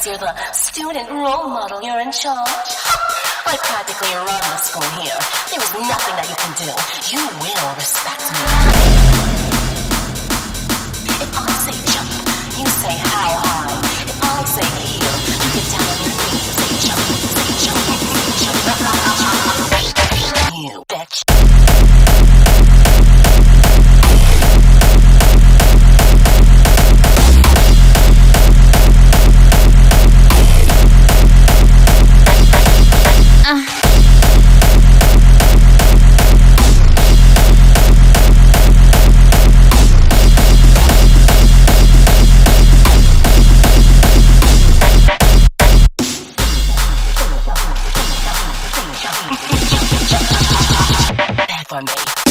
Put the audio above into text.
because you're the student role model. You're in charge. I practically run the school here. There is nothing that you can do. You will respect me. If I say jump, you say how high. If I say heel, you get down on your knees. Say jump, say jump, say jump. You bitch. Bad for me.